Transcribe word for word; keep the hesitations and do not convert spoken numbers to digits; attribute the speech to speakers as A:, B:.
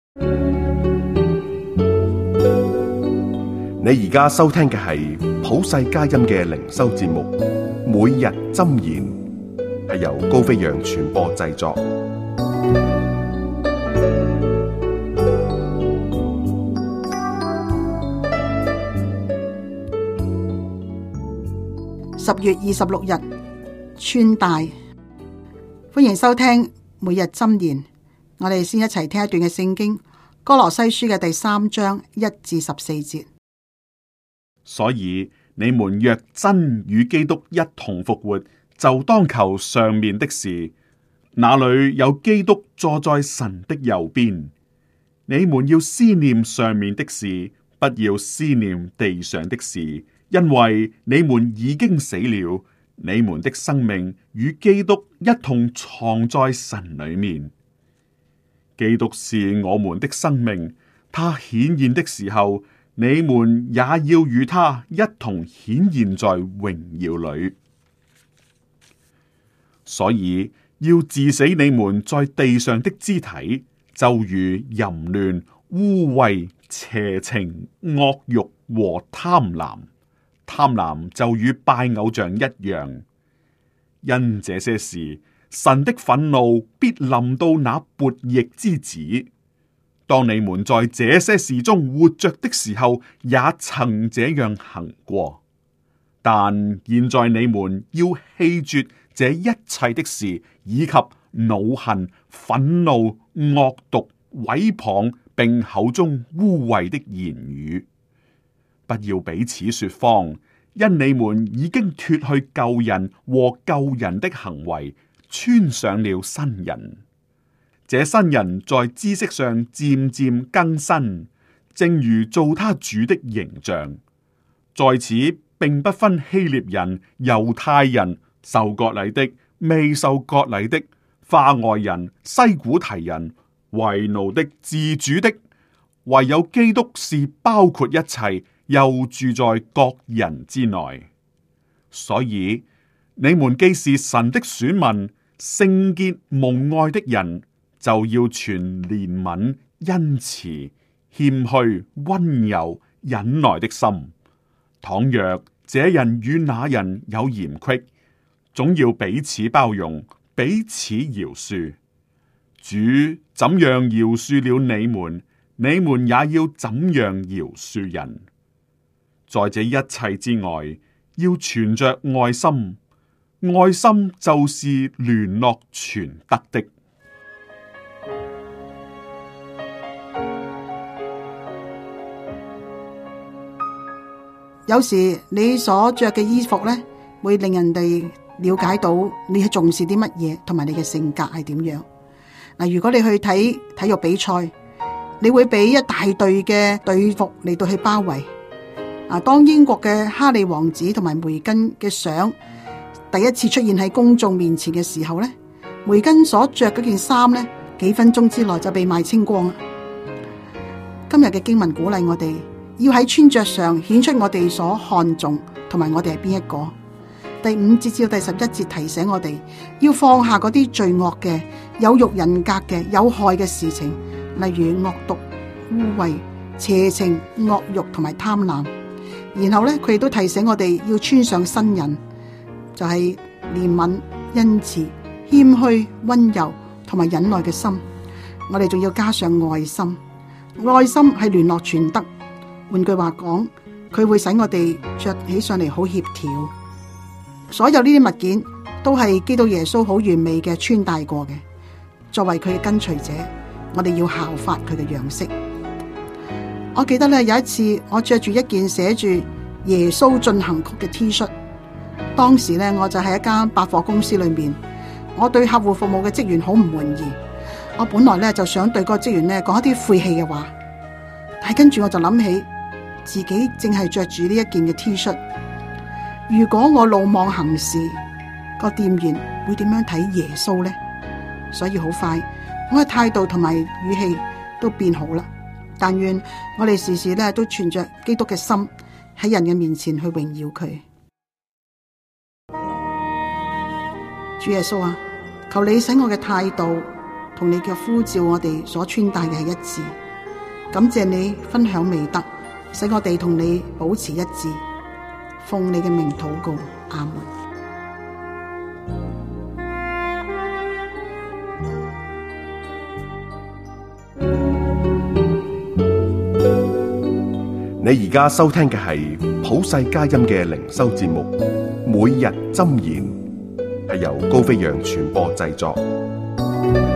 A: 你而家收聽嘅係普世佳音嘅靈修節目，每日箴言，係由高飛揚傳播製作。
B: 十月二十六日，穿戴，歡迎收聽每日箴言。我哋先一齊聽一段嘅聖經，歌羅西書嘅第三章一至十四節。
C: 所以你們若真與基督一同復活，就當求上面的事，那裏有基督坐在神的右邊。你們要思念上面的事，不要思念地上的事，因為你們已經死了，你們的生命與基督一同藏在神裏面。基督是我們的生命，他顯現的時候，你們也要與他一同顯現在榮耀裏。所以要治死你們在地上的肢體，就如淫亂、污穢、邪情、惡慾和貪婪。貪婪就與拜偶像一樣。因這些事，神的憤怒必臨到那悖逆之子。當你們在這些事中活着的時候，也曾這樣行過。但現在你們要棄絕這一切的事，以及惱恨、憤怒、惡毒、毀謗，並口中污穢的言語。不要彼此說謊，因你們已經脫去舊人和舊人的行為，穿上了新人。這新人在知識上漸漸更新，正如造他主的形象。在此並不分希臘人、猶太人、受割禮的、未受割禮的、化外人、西古提人、為奴的、自主的，唯有基督是包括一切，又住在各人之內。所以你們既是神的選民，聖潔蒙愛的人，就要存憐憫、恩慈、謙虛、溫柔、忍耐的心。倘若這人與那人有嫌隙，總要彼此包容，彼此饒恕。主怎樣饒恕了你們，你們也要怎樣饒恕人。在這一切之外，要存着愛心，愛心就是聯絡全德的。
B: 有時你所着嘅衣服呢，會令人哋了解到你係重視啲乜嘢，同埋你嘅性格係點樣。嗱，如果你去睇體育比賽，你會俾一大隊嘅隊服嚟到去包圍。啊，當英國嘅哈利王子同埋梅根嘅相第一次出現喺公眾面前嘅時候呢，梅根所着嗰件衫呢，幾分鐘之內就被賣清光。今日嘅經文鼓勵我哋，要喺穿着上顯出我哋所看重，同埋我哋係邊一個。第五節至到第十一節提醒我哋，要放下嗰啲罪惡嘅、有辱人格嘅、有害嘅事情，例如惡毒、污穢、邪情、惡慾同埋貪婪。然後咧，佢亦都提醒我哋要穿上新人，就係憐憫、恩慈、謙虛、溫柔同埋忍耐嘅心。我哋仲要加上愛心，愛心係聯絡全德。換句話講，佢會使我哋着起上嚟好協調。所有呢啲物件都係基督耶穌好完美嘅穿戴過嘅。作為佢嘅跟隨者，我哋要效法佢嘅樣式。我記得咧，有一次我着住一件寫住耶穌進行曲嘅 T 恤，當時咧我就喺一間百貨公司裏面，我對客戶服務嘅職員好唔滿意。我本來咧就想對嗰個職員咧講一啲晦氣嘅話，但係跟住我就諗起自己淨係着住呢一件嘅 T 恤，如果我魯莽行事，個店員會點樣睇耶穌呢？所以好快，我嘅態度同埋語氣都變好啦。但願我哋時時咧都存着基督嘅心，喺人嘅面前去榮耀佢。主耶穌啊，求你使我嘅態度同你嘅呼召，我哋所穿戴嘅係一致。感謝你分享美德，使我哋同你保持一致。奉你嘅名禱告，阿門。
A: 你而家收聽嘅係普世佳音嘅靈修節目《每日箴言》，係由高飛揚傳播製作。